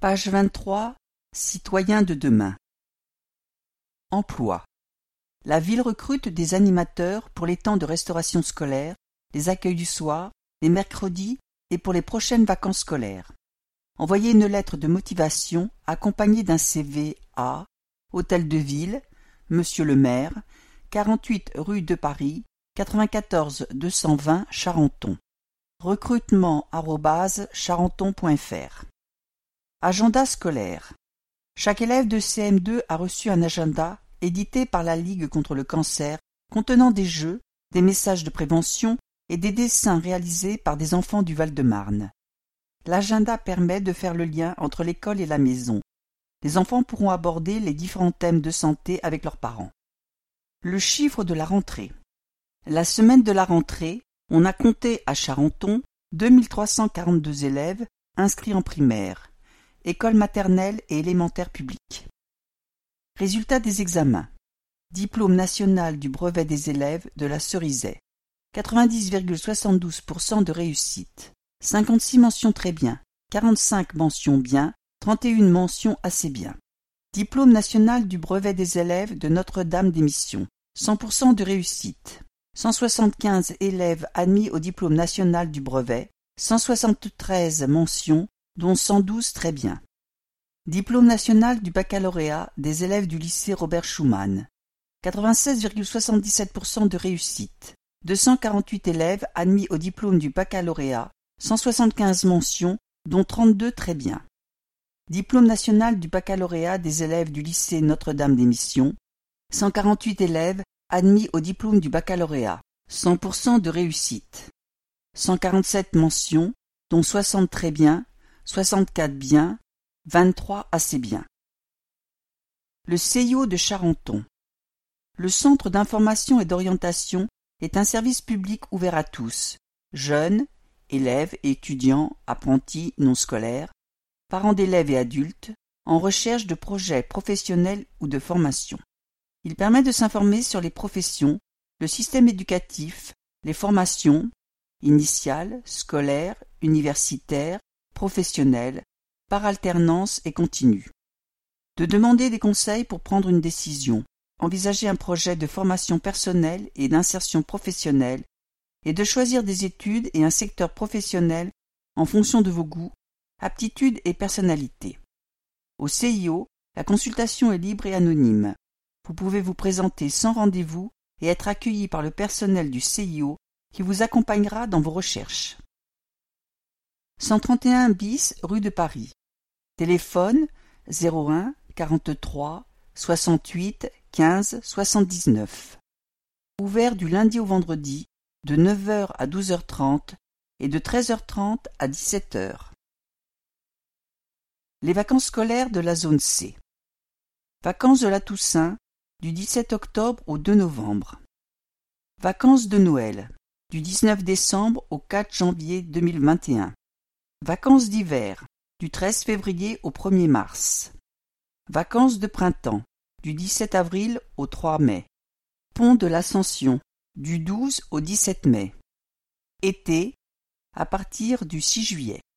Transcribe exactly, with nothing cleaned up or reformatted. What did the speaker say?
Page vingt-trois. Citoyens de demain. Emploi. La ville recrute des animateurs pour les temps de restauration scolaire, les accueils du soir, les mercredis et pour les prochaines vacances scolaires. Envoyez une lettre de motivation accompagnée d'un C V à Hôtel de Ville, Monsieur le maire, quarante-huit rue de Paris, quatre-vingt-quatorze deux cent vingt Charenton. Recrutement arobase charenton point f r. Agenda scolaire. Chaque élève de C M deux a reçu un agenda édité par la Ligue contre le cancer contenant des jeux, des messages de prévention et des dessins réalisés par des enfants du Val-de-Marne. L'agenda permet de faire le lien entre l'école et la maison. Les enfants pourront aborder les différents thèmes de santé avec leurs parents. Le chiffre de la rentrée. La semaine de la rentrée, on a compté à Charenton deux mille trois cent quarante-deux élèves inscrits en primaire, école maternelle et élémentaire publique. Résultats des examens. Diplôme national du brevet des élèves de la Cerisay. quatre-vingt-dix virgule soixante-douze pour cent de réussite. cinquante-six mentions très bien, quarante-cinq mentions bien, trente et une mentions assez bien. Diplôme national du brevet des élèves de Notre-Dame des Missions. cent pour cent de réussite. cent soixante-quinze élèves admis au diplôme national du brevet, cent soixante-treize mentions, dont cent douze très bien. Diplôme national du baccalauréat des élèves du lycée Robert Schuman. quatre-vingt-seize virgule soixante-dix-sept pour cent de réussite. deux cent quarante-huit élèves admis au diplôme du baccalauréat, cent soixante-quinze mentions, dont trente-deux très bien. Diplôme national du baccalauréat des élèves du lycée Notre-Dame des Missions. cent quarante-huit élèves admis au diplôme du baccalauréat, cent pour cent de réussite. cent quarante-sept mentions, dont soixante très bien, soixante-quatre bien, vingt-trois assez bien. Le C I O de Charenton. Le Centre d'information et d'orientation est un service public ouvert à tous, jeunes, élèves et étudiants, apprentis non scolaires, parents d'élèves et adultes, en recherche de projets professionnels ou de formation. Il permet de s'informer sur les professions, le système éducatif, les formations, initiales, scolaires, universitaires, professionnelles, par alternance et continue. De demander des conseils pour prendre une décision, envisager un projet de formation personnelle et d'insertion professionnelle, et de choisir des études et un secteur professionnel en fonction de vos goûts, aptitudes et personnalités. Au C I O, la consultation est libre et anonyme. Vous pouvez vous présenter sans rendez-vous et être accueilli par le personnel du C I O qui vous accompagnera dans vos recherches. cent trente et un bis rue de Paris. Téléphone zéro un quarante-trois soixante-huit quinze soixante-dix-neuf. Ouvert du lundi au vendredi de neuf heures à douze heures trente et de treize heures trente à dix-sept heures. Les vacances scolaires de la zone C. Vacances de la Toussaint du dix-sept octobre au deux novembre. Vacances de Noël du dix-neuf décembre au quatre janvier deux mille vingt et un. Vacances d'hiver du treize février au premier mars. Vacances de printemps du dix-sept avril au trois mai. Pont de l'Ascension du douze au dix-sept mai. Été à partir du six juillet.